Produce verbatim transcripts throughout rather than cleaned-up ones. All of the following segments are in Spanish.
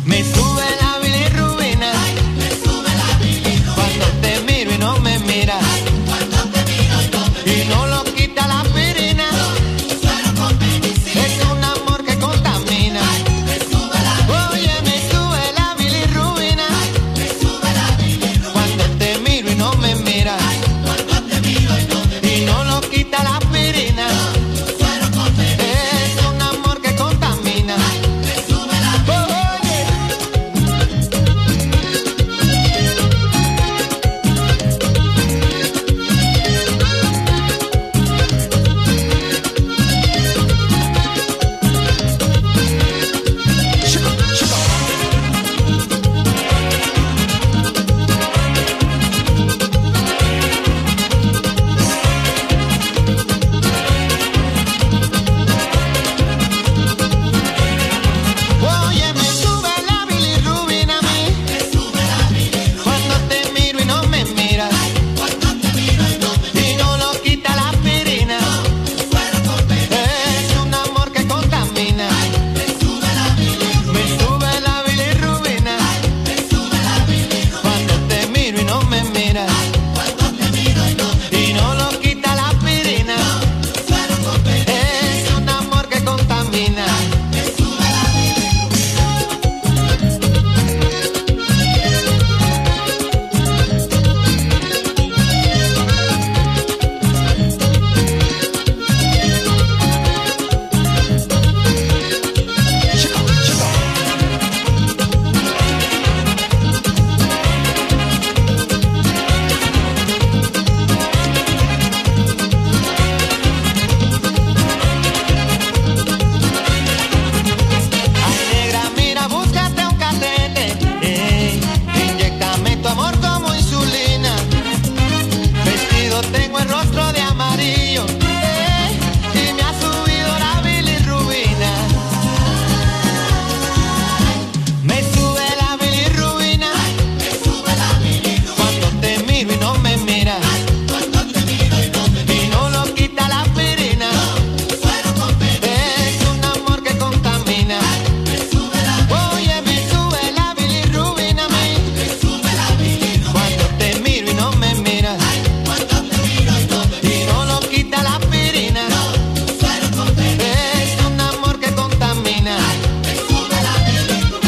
Me sube la bilirrubina. Ay, me sube la bilirrubina. Cuando te miro y no me miras. Ay, cuando te miro y no me miras. Y no lo quita la aspirina. No, suero con medicina. Es un amor que contamina. Ay, me sube la bilirrubina. Oye, me sube la bilirrubina. Ay, me sube la bilirrubina. Cuando te miro y no me miras. Ay, cuando te miro y no me miras. Y no lo quita la aspirina. No, suero con medicina. Es un amor que contamina. Ay, me sube la bilirrubina. Oye, me sube la bilirrubina a mí. Me sube la bilirrubina. Cuando te miro y no me miras. Ay, cuando te miro y no me miras. Y no lo quita la aspirina. No, suero con medicina. Es un amor que contamina. Ay, me sube la bilirrubina. Me sube la bilirrubina. Ay, me sube la bilirrubina. Cuando te miro y no me miras. Ay, cuando te miro y no me miras. Y no lo quita la aspirina. No, suero con medicina. Es un amor que contamina. Ay, me sube la Ay, negra, mira, búscate un catete. Ey, inyéctame tu amor como insulina. Vestido tengo el rostro de amarillo. Ey, y me ha subido la bilirrubina. Me sube la bilirrubina. Me sube la bilirrubina. Cuando te miro y no me miras. Cuando te miro y no me miras. Y no lo quita la aspirina. No, suero con medicina. Es un amor que contamina. Me sube la bilirrubina. Oye, me sube la bilirrubina a mí. Me sube la bilirrubina. Cuando te miro y no me miras. Cuando te miro y no me miras. Y no lo quita la aspirina. No, suero con medicina. Es un amor que contamina. Me sube la bilirrubina.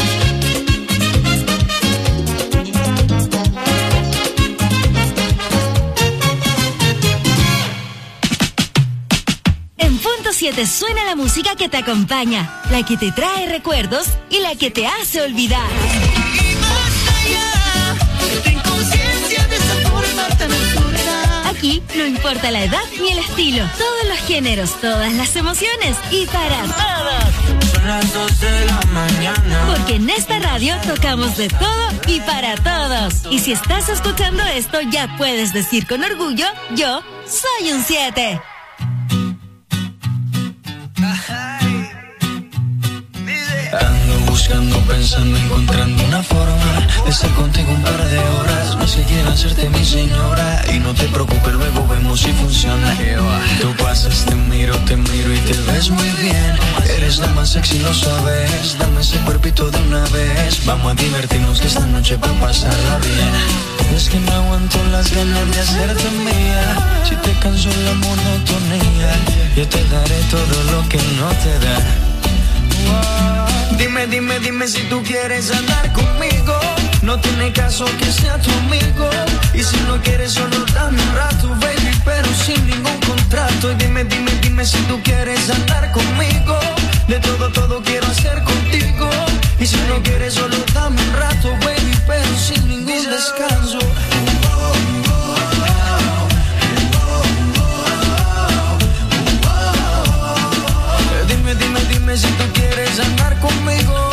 En Punto siete suena la música que te acompaña, la que te trae recuerdos y la que te hace olvidar. Aquí no importa la edad ni el estilo, todos los géneros, todas las emociones y para todos. Son las dos de la mañana. Porque en esta radio tocamos de todo y para todos. Y si estás escuchando esto, ya puedes decir con orgullo, yo soy un siete. Ando buscando, pensando, encontrando una forma de estar contigo un par de horas. No sé, quiero hacerte mi señora. Y no te preocupes, luego vemos si funciona. Tú pasas, te miro, te miro y te ves muy bien. Eres la más sexy, lo sabes. Dame ese cuerpito de una vez. Vamos a divertirnos que esta noche va a pasarla bien. Es que no aguanto las ganas de hacerte mía. Si te canso la monotonía, yo te daré todo lo que no te da. Dime, dime, dime si tú quieres andar conmigo. No tiene caso que sea tu amigo. Y si no quieres solo dame un rato, baby, pero sin ningún contrato. Y dime, dime, dime si tú quieres andar conmigo. De todo, todo quiero hacer contigo. Y si no quieres solo dame un rato, baby, pero sin ningún descanso. Dime, dime, dime si tú quieres andar conmigo.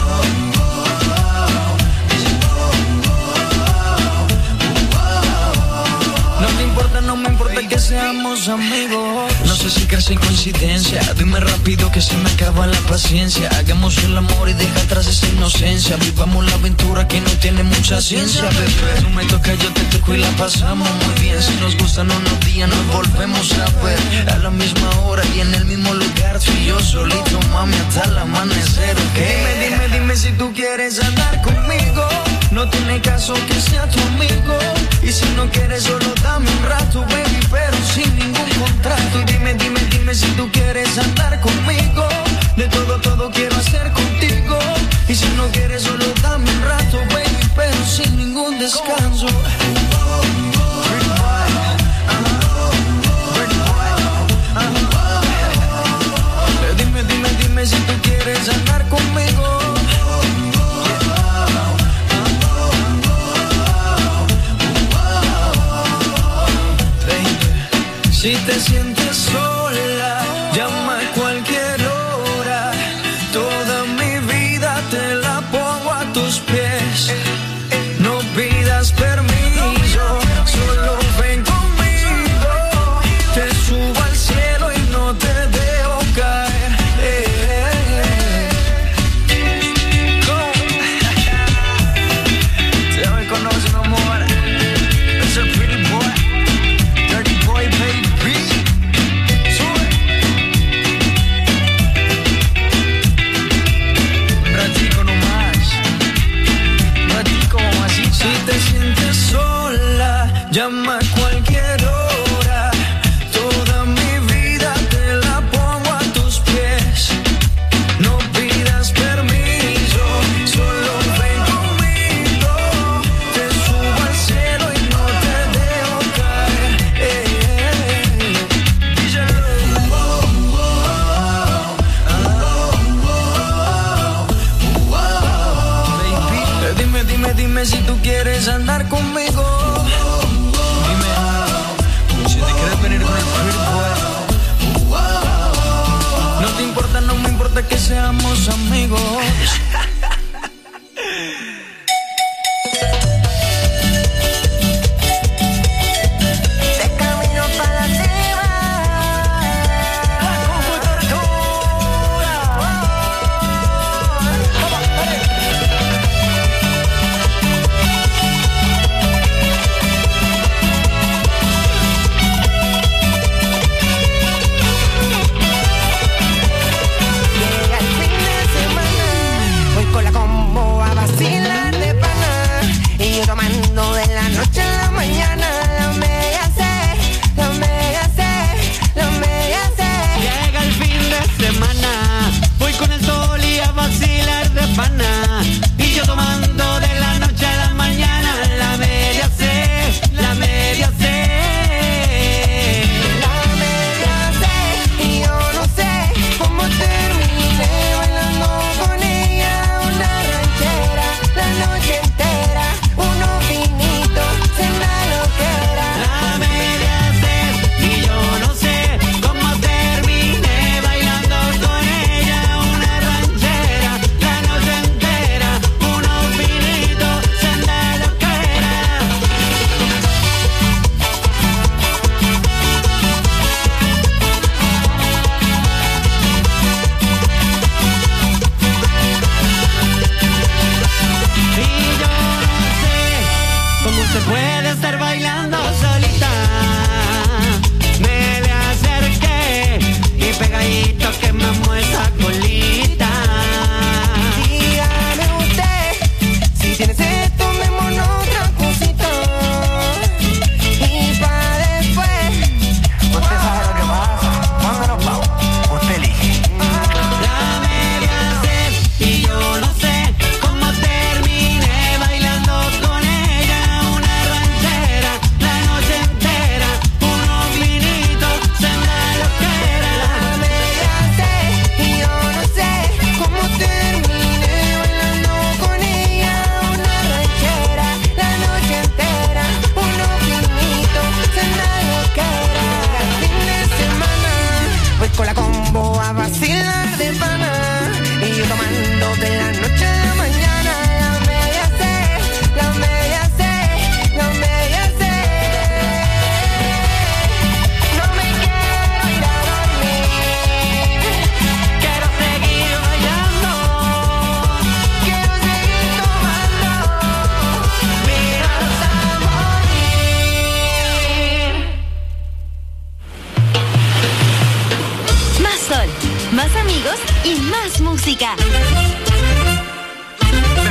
No te importa, no me importa que seamos amigos. No sé si crees en coincidencia. Dime rápido que se me acaba la paciencia. Hagamos el amor y deja atrás esa inocencia. Vivamos la aventura que no tiene mucha ciencia, bebé. Tú me tocas, yo te toco y la pasamos muy bien. Si nos gustan unos días nos volvemos a ver. A la misma hora y en el mismo lugar. Tú y yo solito, mami, hasta el amanecer, ¿ok? Dime, dime, dime si tú quieres quieres andar conmigo, no tiene caso que sea tu amigo. Y si no quieres solo dame un rato, baby, pero sin ningún contrato. Y dime, dime, dime si tú quieres andar conmigo. De todo, todo quiero hacer contigo. Y si no quieres solo dame un rato, baby, pero sin ningún descanso. Dime, dime, dime si tú quieres andar conmigo. Si te sientes sola, llama a cualquier hora. Toda mi vida te la pongo a tus pies. No pidas permiso, solo ven conmigo. Te subo al cielo y no te dejo caer. Eh, eh, eh. Ya me conoces, mi amor. Es el pretty boy, dirty boy, baby. Si te sientes sola, llama a cualquier hora. Toda mi vida te la pongo a tus pies. No pidas permiso, solo ven conmigo. Te subo al cielo y no te dejo caer. Eh, eh, eh. Díselo. Baby, dime, dime, dime si tú quieres andar conmigo. Dime si te quieres venir con el pretty boy. No te importa, no me importa que seamos amigos. Y yo tomando de la noche a la mañana, la media C, la media C. La media C, y yo no sé cómo terminé bailando con ella una ranchera la noche entera, unos vinitos en la loquera. La media C, y yo no sé cómo terminé bailando con ella una ranchera la noche entera, unos vinitos en la loquera. Y yo no sé cómo se puede estar bailando solita. Me le acerqué y pegadito que me esa colita. Dígame usted, si tienes esto, tomémonos otra cosita. Y pa' después, usted sabe lo que pasa. ¿Cuándo nos vamos? Usted elige. La media C, y yo no sé cómo terminé bailando con ella una ranchera la noche entera, unos vinitos en la loquera. La media C, y yo no sé cómo terminé bailando con ella una ranchera la noche entera, unos vinitos en la loquera. El fin de semana voy con la combo a vacilar de pana, y yo tomando de la noche a la mañana. La media C, la media C, la media C. No me quiero ir a dormir, Quiero seguir bailando, quiero seguir tomando, mira hasta morir. Más sol, más amigos y más música.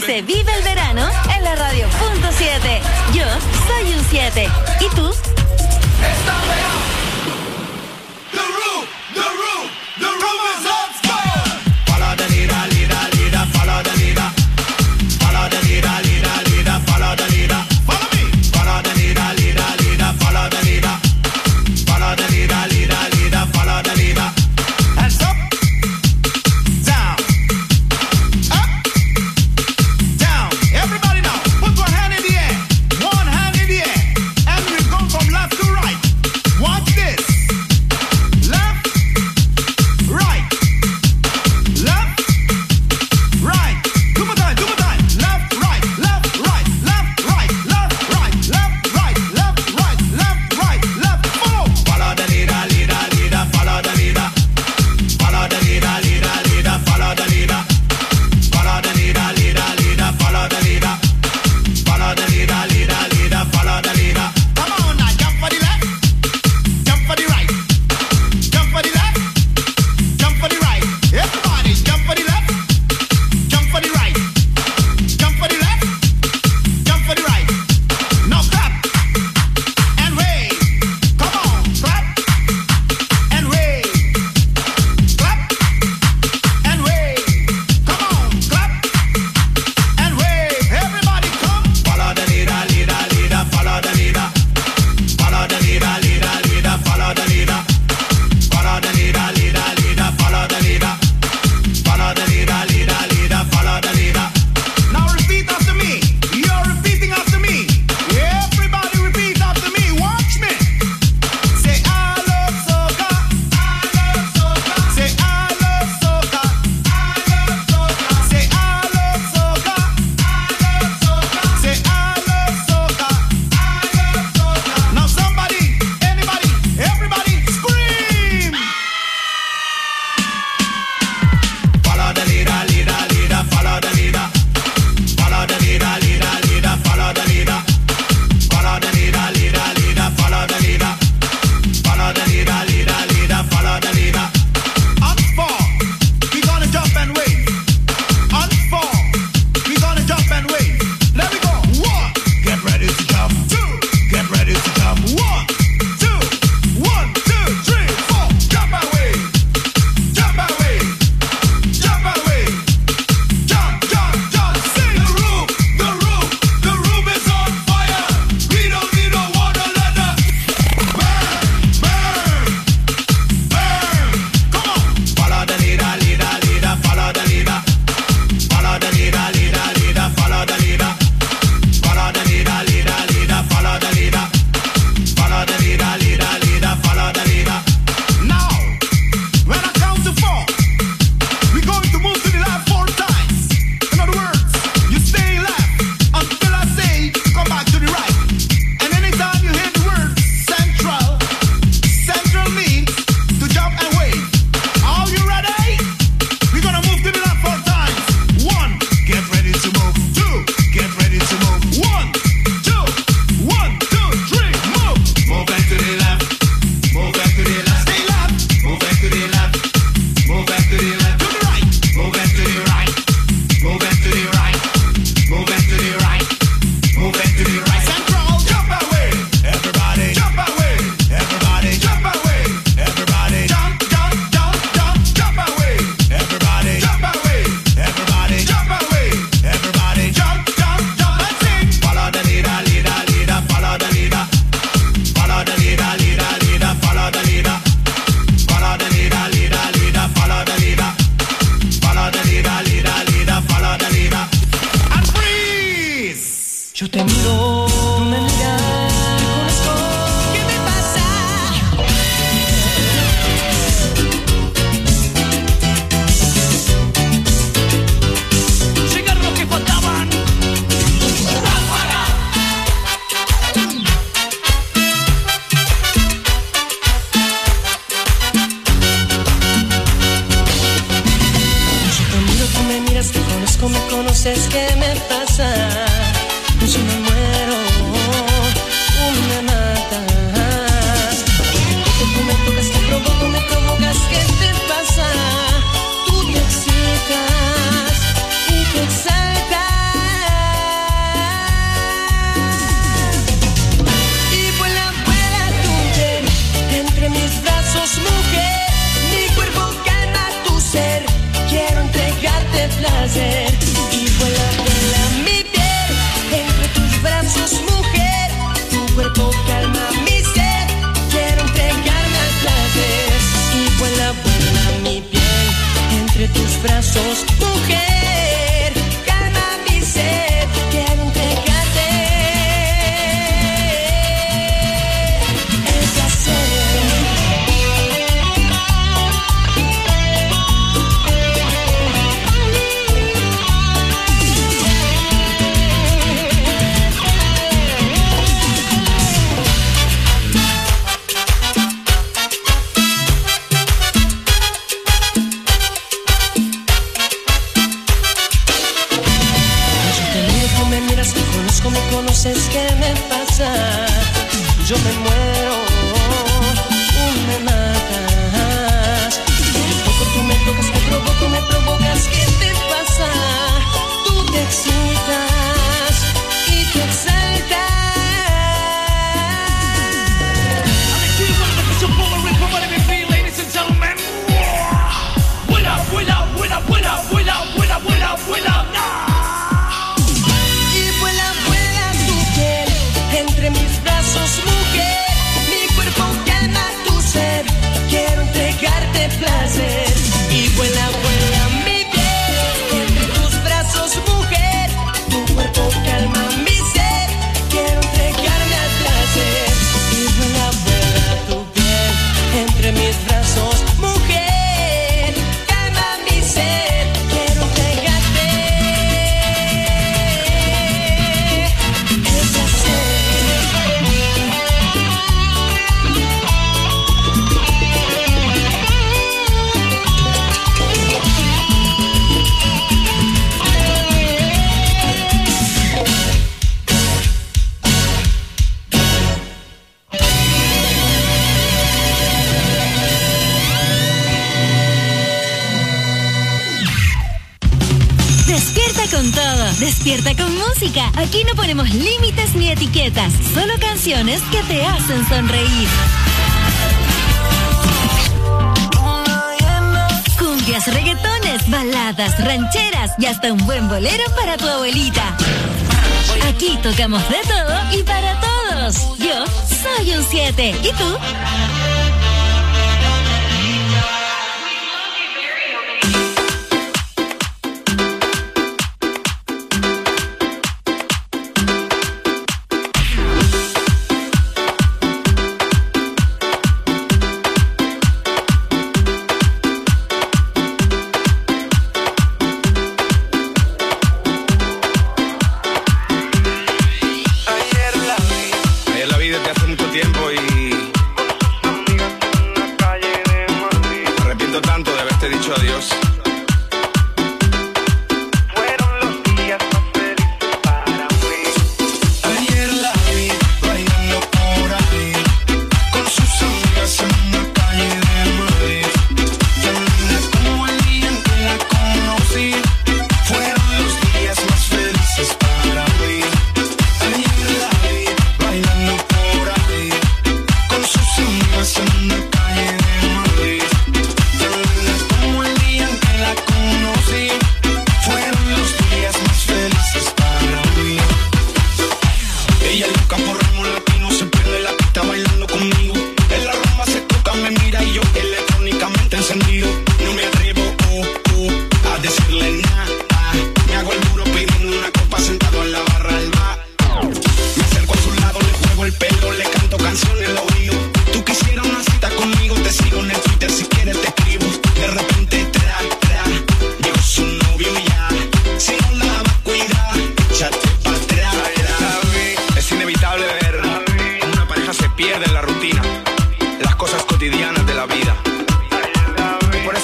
se vive el verano en la radio punto siete. Yo soy un siete. ¿Y tú? Tú te excitas y te exaltas. conozco, me conoces, ¿qué me pasa? Yo me muero, tú me matas. Te toco, tú me tocas, me provoco, me provocas, ¿qué te pasa? Tú te excitas y te exaltas. Vuela, vuela, vuela, vuela, vuela, vuela, vuela, vuela. Y vuela, vuela tu piel entre mis brazos, mujer. Mi cuerpo calma tu ser, quiero entregarte placer. Y vuela, vuela mi piel entre tus brazos, mujer. Tu cuerpo calma mi ser, quiero entregarme al placer. Y vuela, vuela tu piel entre mis brazos, mujer. Con todo, despierta con música. Aquí no ponemos límites ni etiquetas, solo canciones que te hacen sonreír. Cumbias, reggaetones, baladas, rancheras y hasta un buen bolero para tu abuelita. Aquí tocamos de todo y para todos. Yo soy un siete. ¿Y tú?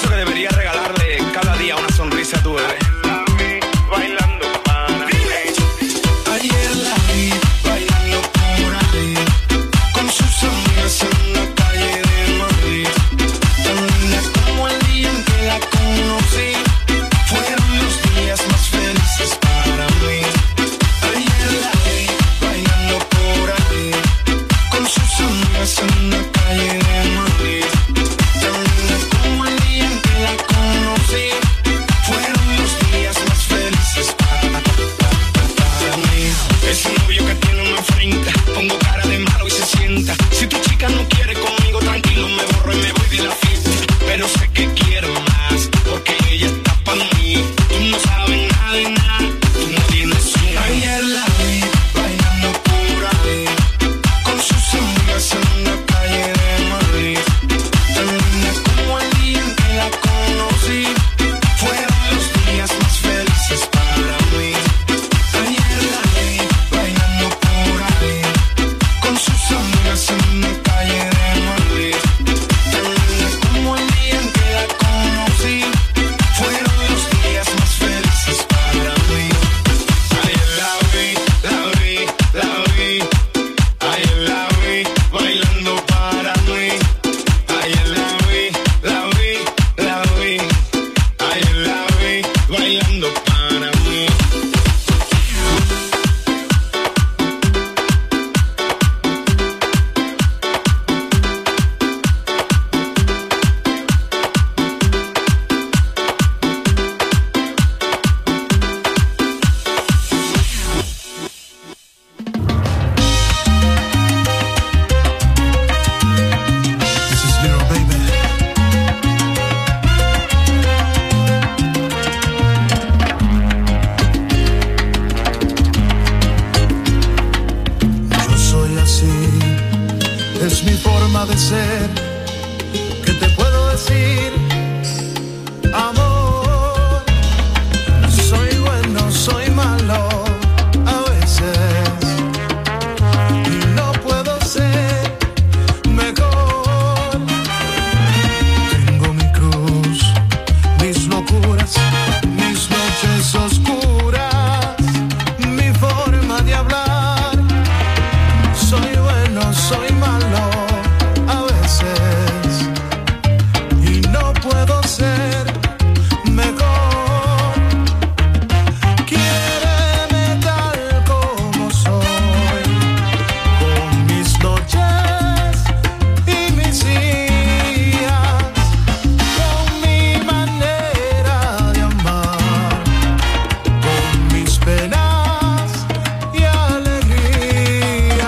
a tu bebé. Bailando para puede ser. ¿Qué te puedo decir? Amor, soy bueno, soy malo a veces y no puedo ser mejor. Tengo mi cruz, mis locuras, mis noches oscuras, mi forma de hablar. Soy bueno, soy malo a veces y no puedo ser mejor. Quiéreme tal como soy, con mis noches y mis días, con mi manera de amar, con mis penas y alegrías.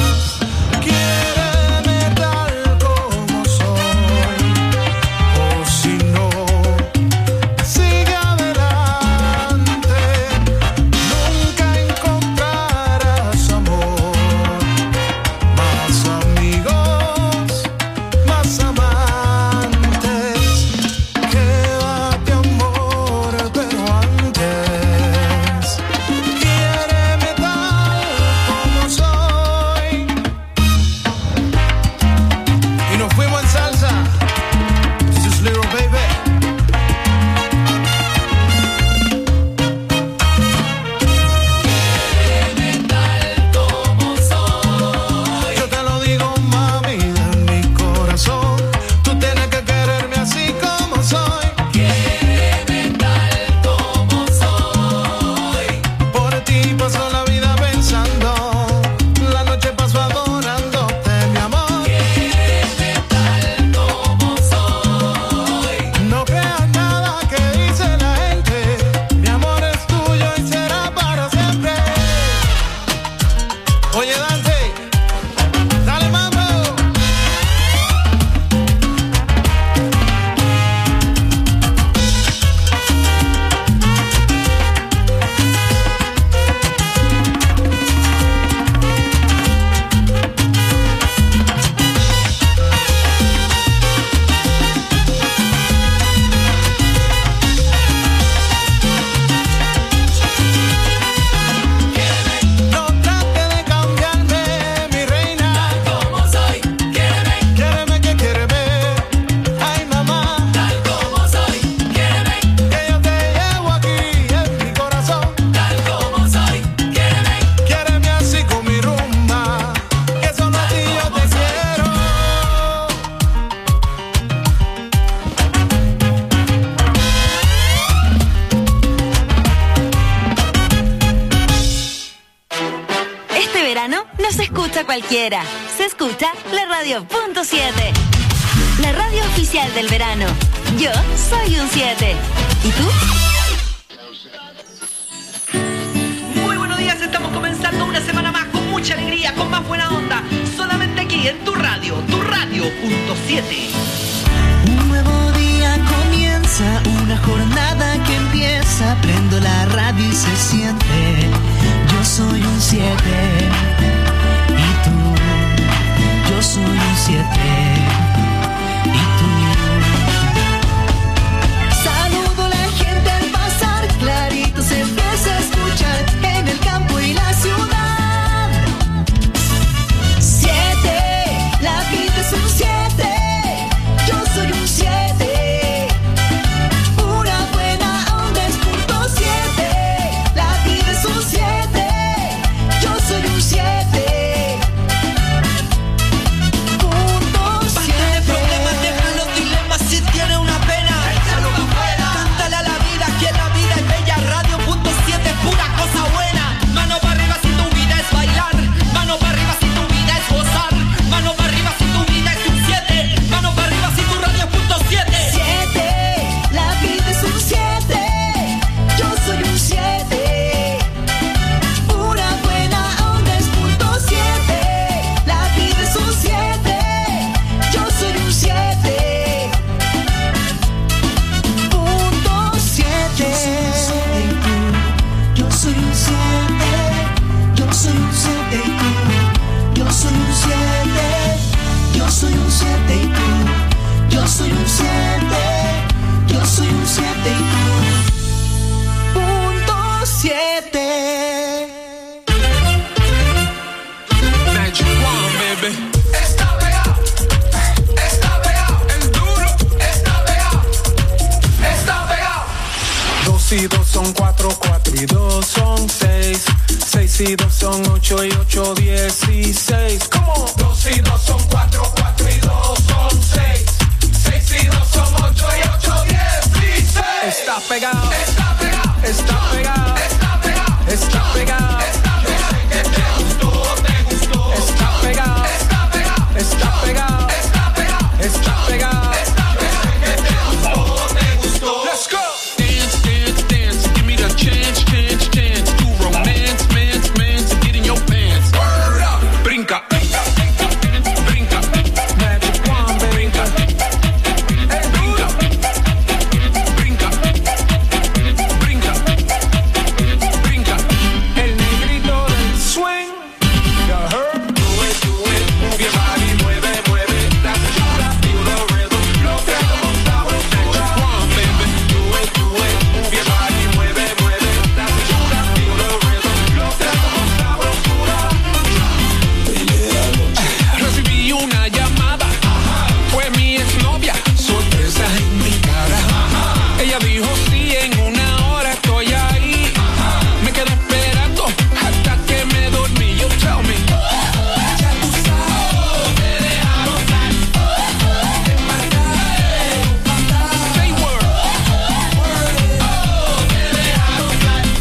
Quiéreme tal como soy, o si no, sigue adelante. Nunca encontrarás amor, más amigos, más amantes. Quédate amor, pero antes quiéreme tal como soy. Y nos fuimos en salsa. This is Little Baby. Yo te lo digo, mami, de mi corazón. Tú tienes que quererme así como soy. Quiéreme tal como soy. Por ti paso la vida pensando, la noche paso adorándote, mi amor. Quiéreme tal como soy. No creas nada que dice la gente. Mi amor es tuyo y será para siempre. Oye, Dante, dale mambo. No trate de cambiarme, mi reina. Tal como soy, quiéreme. Quiéreme que quiéreme. Ay, mamá. Tal como soy, quiéreme. Que yo te llevo aquí en mi corazón. Tal como soy, quiéreme. Quiéreme así con mi rumba, que solo a ti yo te quiero. Este verano no se escucha cualquiera, se escucha la radio punto siete. La radio oficial del verano. Yo soy un siete. ¿Y tú? Muy buenos días, estamos comenzando una semana más con mucha alegría, con más buena onda, solamente aquí en tu radio, tu radio punto siete. Un nuevo día comienza, una jornada que empieza. Prendo la radio y se siente. Yo soy un siete. Y tú, yo soy un siete. Y tú. Saludo a la gente al pasar, clarito se empieza a escuchar en el campo y la ciudad. Siete, la vida es un siete. Yo soy un siete. Pura buena onda es punto siete. La vida es un siete. Yo soy un siete. Punto siete. Basta de problemas, deja los dilemas si tiene una pena. Échalo pa' afuera. Cántale a la vida, que la vida es bella. Radio punto siete es pura cosa buena. Mano para arriba si tu vida es bailar. Mano para arriba si tu vida es gozar. Mano para arriba si tu vida es un siete. Mano para arriba si tu radio es punto siete. Siete, la vida es un siete. Yo soy un siete. Pura buena onda es punto siete. La vida es un siete. Yo soy un siete. Punto siete. Yo soy un siete. Yo soy un siete y tú. Yo soy un siete. Yo soy un siete. soy un siete, yo soy un siete y tú. Punto siete. Magic One, baby. Está pegado, está pegado. El duro está pegado, está pegado. Dos y dos son cuatro, cuatro y dos son seis. Seis y dos son ocho y ocho, dieciséis. ¿Cómo? Dos y dos son cuatro, cuatro y dos son seis. Seis y dos son ocho y ocho, dieciséis. Está pegado, está pegado, está pegado, está pegado, está pegado. está pegado. Que te gustó, te gustó. Está pegado, Está pegado, está pegado, está pegado, está pegado. está pegado. Que te gustó, te gustó. Let's go. Dance, dance, dance. Give me the chance, chance, chance to romance, mance, mance, and get in your pants. Word up. Brinca, brinca, brinca, brinca. Magic One, baby. Brinca, Hey, brinca, brinca, brinca, brinca. el negrito del swing. You heard? Do it, do it, move your body, mueve, mueve. That's the shot, feel the rhythm. Lo que hagamos sabrosura. Magic One, baby. Do it, do it, move your body, mueve, mueve. That's the shot, feel the rhythm. Lo que hagamos sabrosura. Recibí una llamada, fue mi exnovia, sorpresa en mi cara. Ella dijo sí, en una hora estoy ahí. Me quedé esperando hasta que me dormí. You tell me. Ya tú sabes, te dejaron salir. Say word. Te dejaron salir.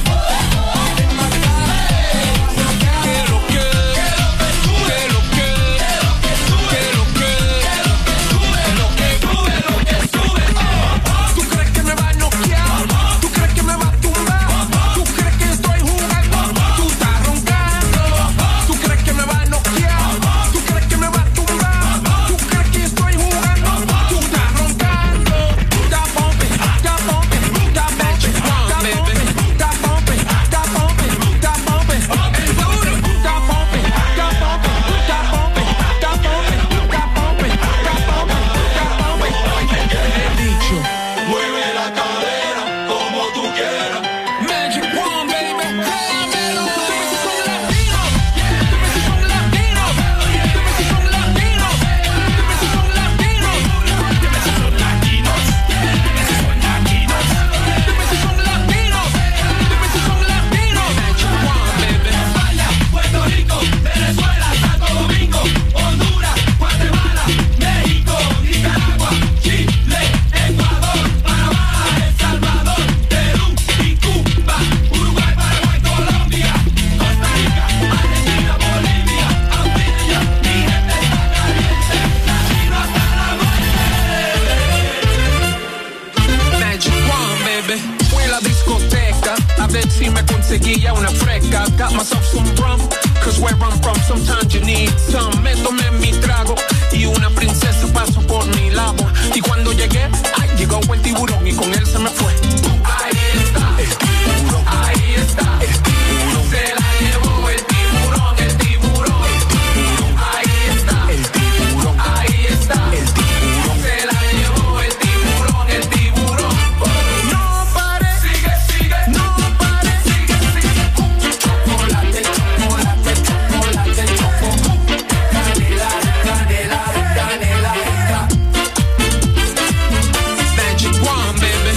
Que lo que, que lo que, que lo que, lo que sube, lo que sube. Tú crees que me va a noquear, tú crees que me va a tumbar, tú crees que estoy jugando, tú estás roncando. Tú crees que me va a noquear, tú crees que me va a tumbar, tú crees que estoy jugando, tú estás roncando. Está pumping, está pumping, está Magic One, baby. Está pumping, está pumping, está pumping. El duro está pumping, está pumping, está pumping, está pumping, está pumping, está pumping, está pumping. He dicho, mueve la cadera como tú quieras. Magic One, baby. Dímelo. Dime si son latinos. Dime si son latinos. Dime si son latinos. Dime si son latinos. Dime si son latinos. Dime si son latinos. Dime si son latinos. Dime si son latinos. Magic One, baby. España, Puerto Rico, Venezuela, Santo Domingo, Honduras, Guatemala, México, Nicaragua, Chile, Ecuador, Panamá, El Salvador, Perú y Cuba, Uruguay, Paraguay, Colombia, Costa Rica, Argentina, Bolivia, Australia, mi gente está caliente, latino hasta la muerte. Magic One, baby. Fui a la discoteca a ver si me conseguía una fresca. Got myself some rum, cause where I'm from sometimes you need some. Me tomé mi trago y una princesa pasó por mi lado. Y cuando llegué, ay, llegó el tiburón y con él se me fue. Ahí está, el tiburón. Ahí está, el tiburón. Se la llevó el tiburón, el tiburón. El tiburón. Ahí está, el tiburón. Ahí está, el tiburón. Se la llevó el tiburón, el tiburón. No pare, sigue, sigue. No pare, sigue, sigue. Chocolate, chocolate, chocolate, chocolate. Canela, canela, canela. Magic One, baby.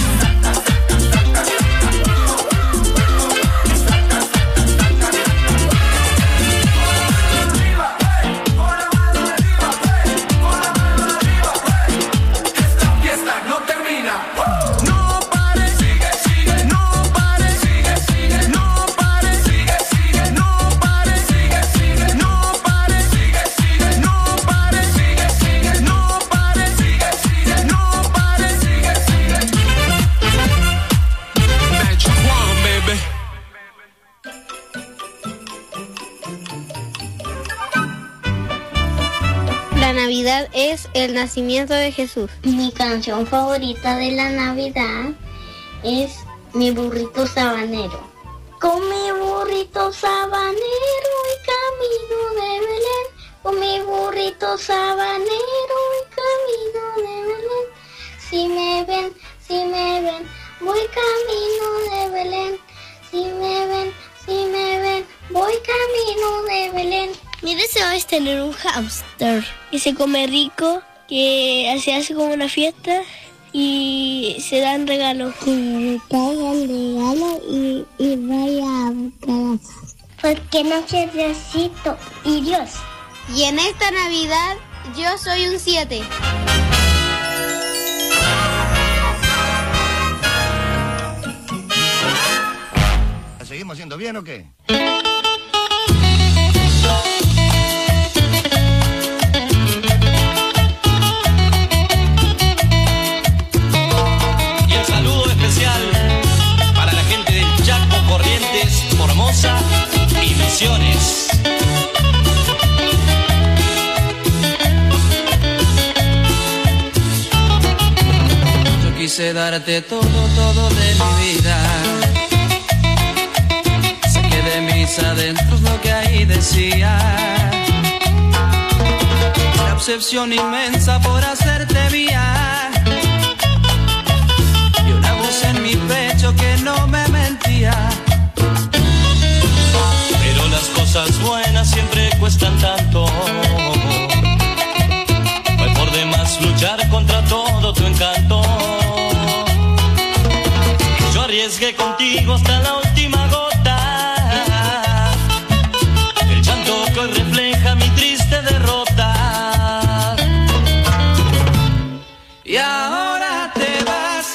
Esta fiesta no termina. No pare, sigue, sigue. No pare, sigue, sigue. No pare, sigue, sigue. No pare, sigue, sigue. No pare, sigue, sigue. No pare, sigue, sigue. No pare, sigue, sigue. No pare, sigue, sigue. Magic One, baby. La Navidad es el nacimiento de Jesús. Mi canción favorita de la Navidad es Mi burrito sabanero. Con mi burrito sabanero y camino de Belén. Con mi burrito sabanero y camino de Belén. si me ven, si me ven, voy camino de Belén. Si me ven, si me ven, voy camino de Belén. Mi deseo es tener un hámster que se come rico, que se hace como una fiesta y se dan regalos. Que me traigan regalo y, y vaya a buscar. Porque no soy Diosito y Dios. Y en esta Navidad yo soy un siete. ¿La seguimos haciendo bien o qué? Y el saludo especial para la gente del Chaco, Corrientes, Formosa y Misiones. Yo quise darte todo, todo de mi vida. Saqué de mis adentros lo que ahí decía. La obsesión inmensa por hacerte mía. Y una voz en mi pecho que no me mentía. Pero las cosas buenas siempre cuestan tanto. Fue por demás luchar contra todo tu encanto. Yo arriesgué contigo hasta la última gota. El llanto que hoy refleja mi triste derrota. Y ahora te vas,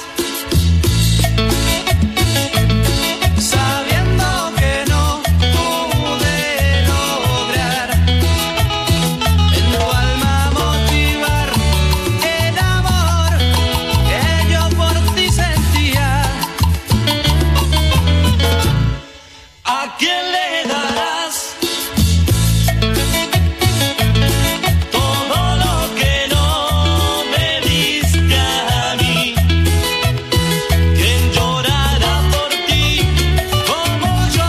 sabiendo que no pude lograr en tu alma motivar el amor que yo por ti sentía. ¿A quién le darás todo lo que no me diste a mí? ¿Quién llorará por ti como yo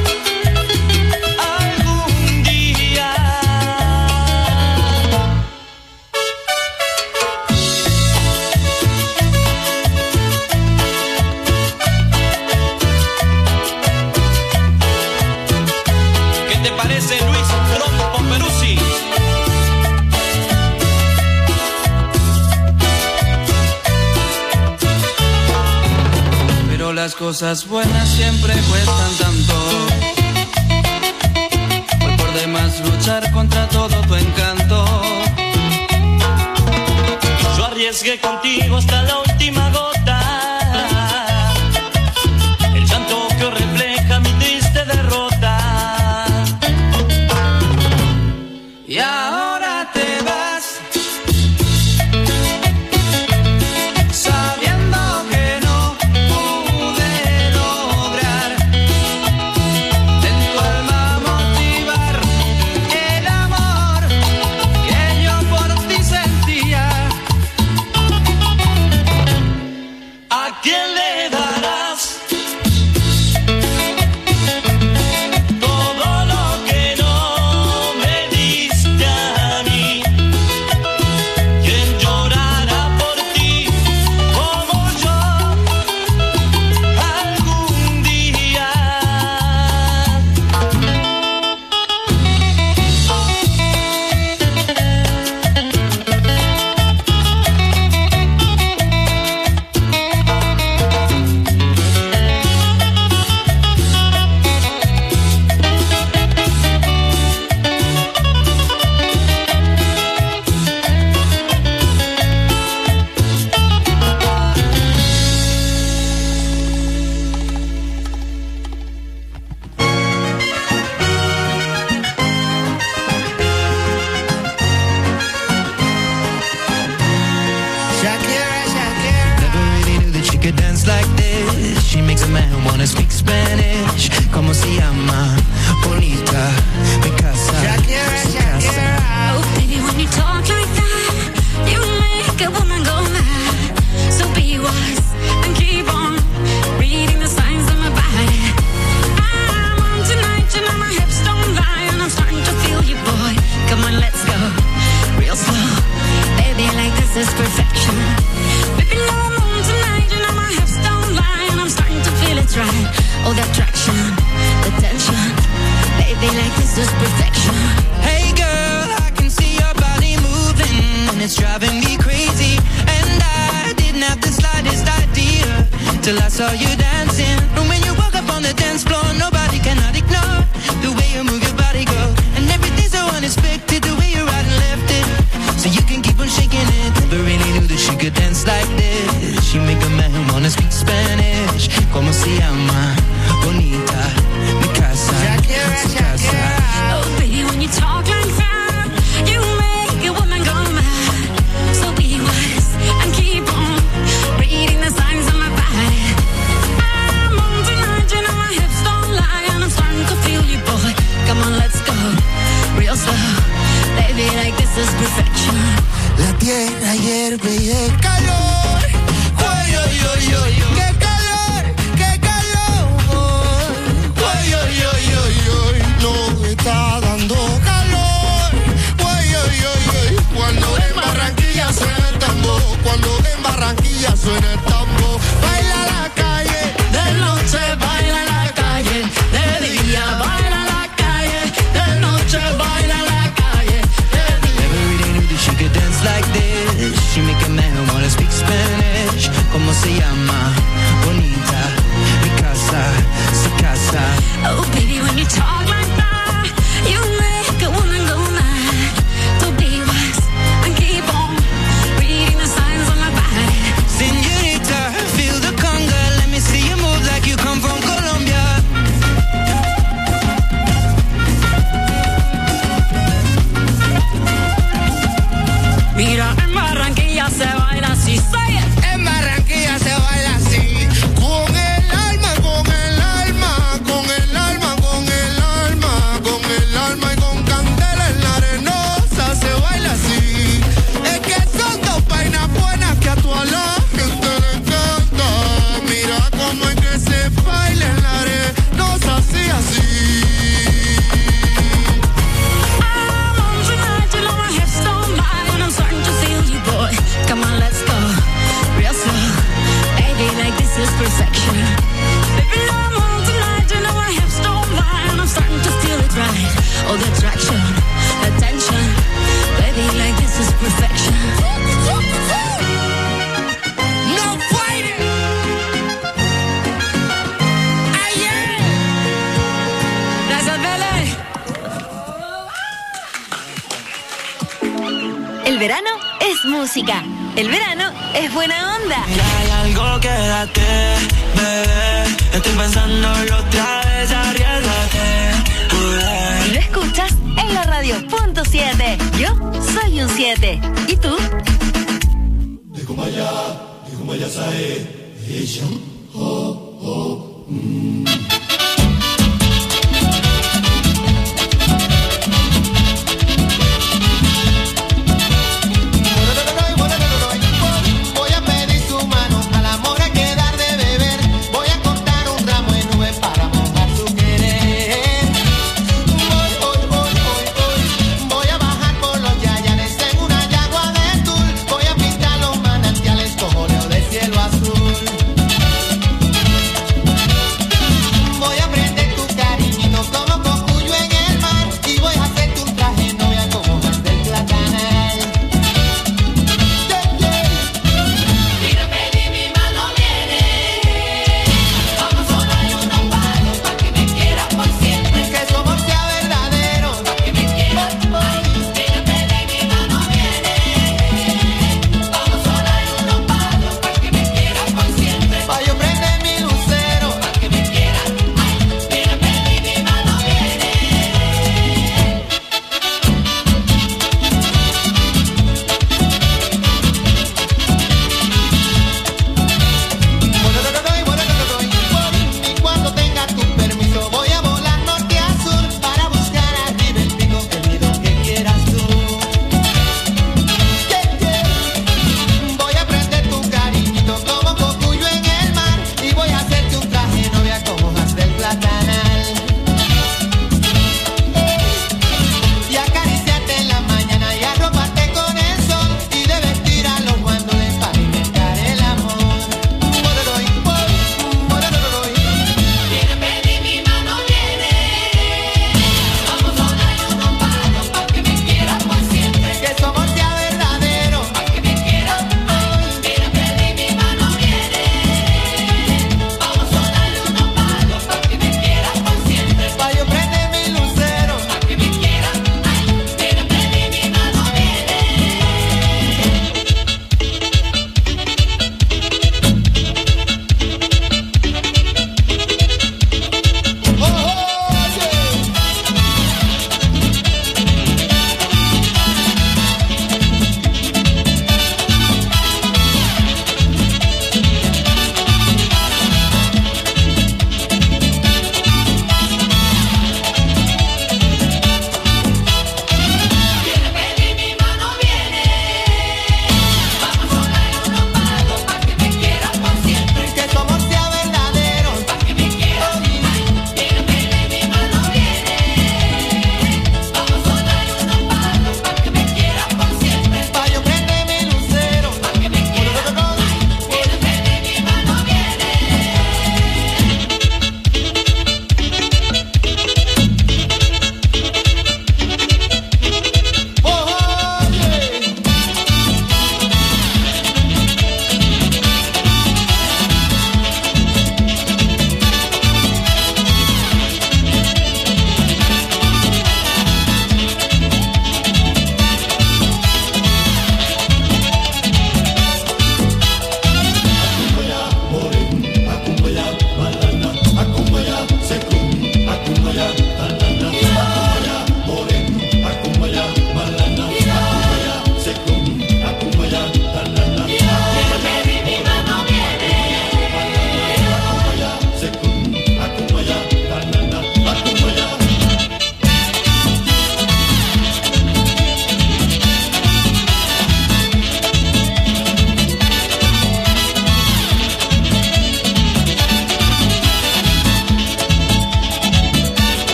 algún día? ¿Qué te parece, Luis Trompo Peruzzi? Pero las cosas buenas siempre cuestan tanto. Fue por demás luchar contra todo tu encanto. Yo arriesgué contigo hasta la última gota. El llanto que refleja mi triste derrota. Y ahora te vas, sabiendo que no pude lograr en tu alma motivar el amor que yo por ti sentía. ¿A quién le darás todo lo que no me diste a mí? ¿Quién llorará por ti como yo algún día? Shakira, Shakira. Never really knew that she could dance like this. She makes a man wanna speak Spanish. Como se llama? Bonita, mi casa. Shakira, su casa. Shakira. Oh, baby, when you talk like that, you make a woman go mad. So be wise and keep on reading the signs of my body. I'm on tonight, you know my hips don't lie, and I'm starting to feel you, boy. Come on, let's go real slow, baby. Like this is perfection. Baby, this is perfection. Hey girl, I can see your body moving, and it's driving me crazy. And I didn't have the slightest idea till I saw you dancing. And when you walk up on the dance floor, nobody cannot ignore the way you move your body, girl. And everything's so unexpected, the way you right and left it, so you can keep on shaking it. Never really knew that she could dance like this. She make a man wanna speak Spanish. Como se llama? Bonita, mi casa, su casa. Oh baby, when you talk like that, you make a woman go mad. So be wise and keep on reading the signs on my body. I'm on tonight, you know my hips don't lie, and I'm starting to feel you, boy. Come on, let's go real slow, baby, like this is perfection. La tierra hierve y el calor. Ay, ay, ay, ay, ay. ¡Qué calor! ¡Qué calor! Ay, ay, ay, ay, ay. No está dando calor. Ay, ay, ay, ay. Cuando en Barranquilla suena el tambor, cuando en Barranquilla suena el tambor. Baila la calle, de noche baila la calle, de día baila la calle, de noche baila la calle, de día. Never really knew that she could dance like this. She make a man wanna speak Spanish. Como se llama? Bonita, mi casa, su casa. Oh baby, when you talk like that, you make a woman go mad. So be wise and keep on reading the signs on my body. Señorita, feel the conga. Let me see you move like you come from Colombia. Mira, en Barranquilla se baila así, say it. En Barranquilla se baila así, con el alma, con el alma, con el alma, con el alma, con el alma y con candela en la arenosa se baila así. Es que son dos vainas buenas que a toda la gente le encanta. Mira cómo es que se baila en la arenosa así, así. I'm on tonight, you know my hips don't lie, and I'm starting to feel you, boy. Come on, let's go real slow, baby, like this is perfection. Baby, I'm on tonight, you know my hips don't lie, and I'm starting to feel it right. All the attraction, attention, baby, like this is perfection. No fighting. Ay, yeah. Gracias, Bele. El verano es música. El verano es buena onda. Y hay algo, quédate, bebé. Estoy pensándolo otra vez, arriesgate, Y lo escuchas en la radio punto siete. Yo soy un siete. ¿Y tú? Voy a pedir su mano, al amor hay que dar de beber. Voy a cortar un ramo de nubes para mojar su querer. Voy, voy, voy, voy, voy. Voy a bajar por los yayanes en una yagua de tul. Voy a pintar los manantiales como óleo de cielo azul.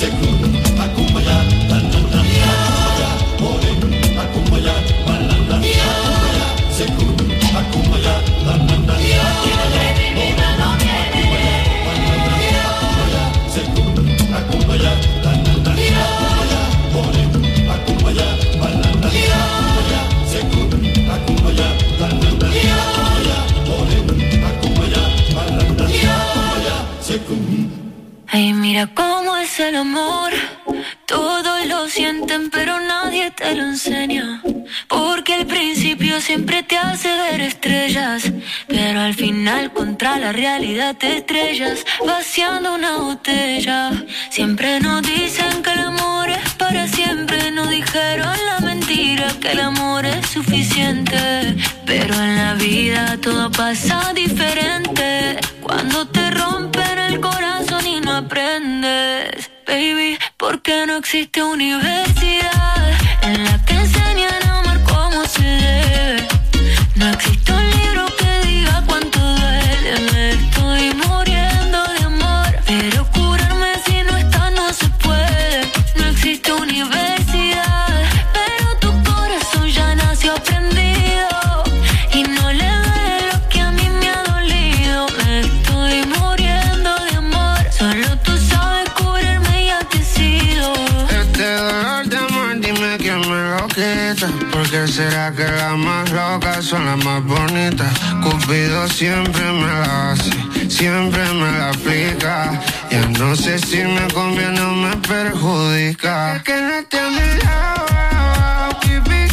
Ay, mira cómo es el amor. Todos lo sienten, pero nadie te lo enseña. Porque el principio siempre te hace ver estrellas, pero al final contra la realidad te estrellas, vaciando una botella. Siempre nos dicen que el amor es para siempre. Nos dijeron la mentira que el amor es suficiente. Pero en la vida todo pasa diferente. Cuando te rompen el corazón y no aprendes, baby, porque no existe universidad en la que enseñan a amar como se debe. No existe un libro que diga cuánto duele. Me estoy muriendo de amor, pero curarme si no está no se puede. No existe universidad, pero tu corazón ya nació aprendido y no le duele lo que a mí me ha dolido. Me estoy muriendo de amor, solo tú sabes curarme y ya te he sido. Este dolor de amor, dime quién me lo quita. Porque será que las más locas son las más bonitas. Cupido siempre me la hace, siempre me la aplica. Ya no sé si me conviene o me perjudica. Es que no esté a mi lado, keep it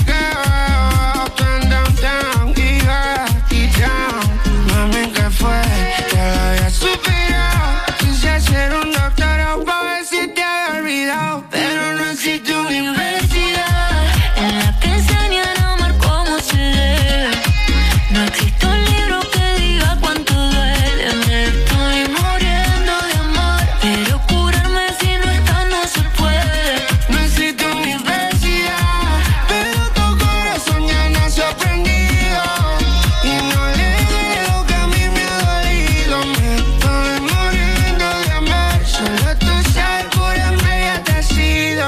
going, down, down, down, giga, y down. Mami, ¿qué fue? Ya lo había superado. Quise ser un doctorado pa' ver si te había olvidado, pero no existe universidad en la que enseñan a amar como se debe. No existe un libro que diga cuánto duele. Me estoy muriendo de amor, pero curarme si no está no se puede. No existe universidad, pero tu corazón ya nació aprendido y no le duele lo que a mí me ha dolido. Me estoy muriendo de amor, solo tú sabes curarme y ya te has ido.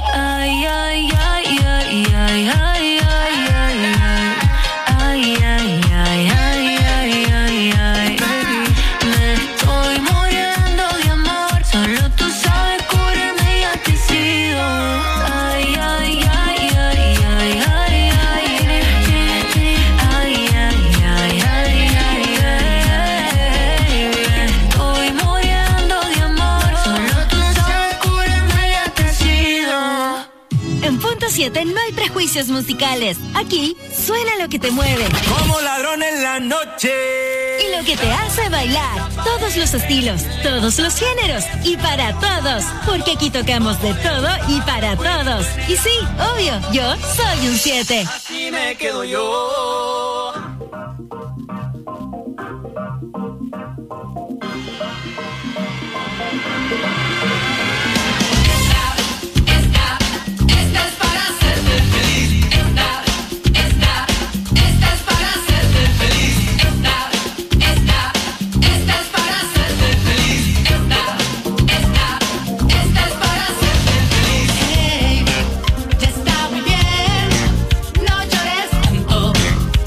Ay, ay, ay, ay, ay, ay, ay, ay, ay. Ay, ay, ay, ay, ay, ay, ay. Me estoy muriendo de amor, solo tú sabes curarme y ya te he sido. Ay, ay, ay, ay, ay, ay, ay. Ay, ay, ay, ay, ay, ay. Me estoy muriendo de amor, solo tú sabes curarme y ya te he sido. En Punto siete no hay prejuicios musicales. Aquí suena lo que te mueve. Como ladrón en la noche. Y lo que te hace bailar. Todos los estilos, todos los géneros y para todos. Porque aquí tocamos de todo y para todos. Y sí, obvio, yo soy un siete. Así me quedo yo. Esta es para hacerte feliz. Esta, esta, esta es para hacerte feliz. Esta, esta, esta es para hacerte feliz. Esta, esta, esta es para hacerte feliz. Hey, ya está muy bien, no llores tanto.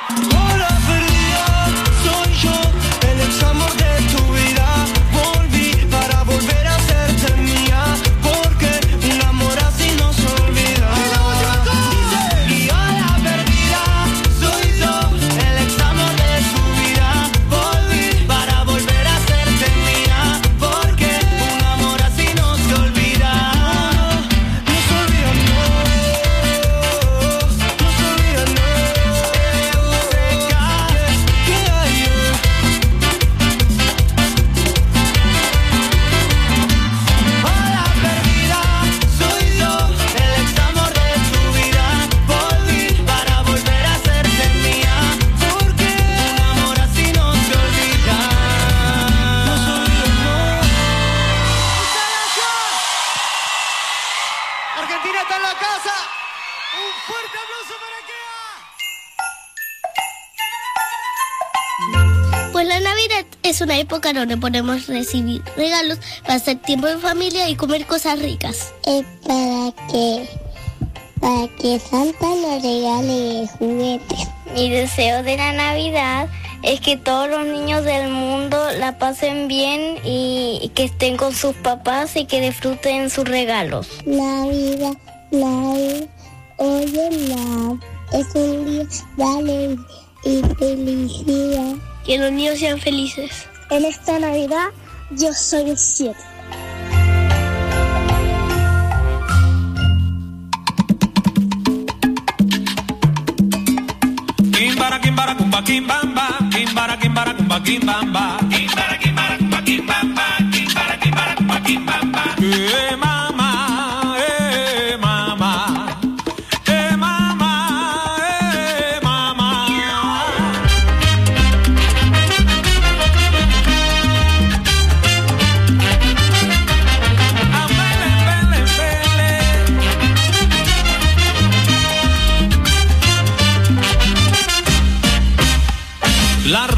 Hola perdida, soy yo, el ex amor de tu vida. Volví para volver a hacerte mía, porque un amor así no se olvida. Y hola perdida, soy yo, el ex amor de tu vida. Volví para volver a hacerte mía, porque un amor así no se olvida. No se olvida, no. No se olvida, no. Hola perdida, soy yo, el ex amor de tu vida. Volví para volver a hacerte mía, porque un amor así no se olvida. No se olvida, no. Argentina está en la casa. Un fuerte aplauso para Kea. Pues la Navidad es una época donde podemos recibir regalos, pasar tiempo en familia y comer cosas ricas. Es para que, para que Santa nos regale juguetes. Mi deseo de la Navidad es que todos los niños del mundo la pasen bien y, y que estén con sus papás y que disfruten sus regalos. Navidad, Navidad, oye, Navidad, es un día de alegría y felicidad. Que los niños sean felices. En esta Navidad yo soy un siete. Kimbara, kimbara, kumba, kimbamba. Kimbara, kimbara, kumba, kimbamba. Kimbara, kimbara, kumba, kimbamba. Kimbara, kimbara, kumba, kimbamba. Eh, mamá, eh, mamá. Eh, mamá, eh, mamá. Ah, pele, pele, pele. La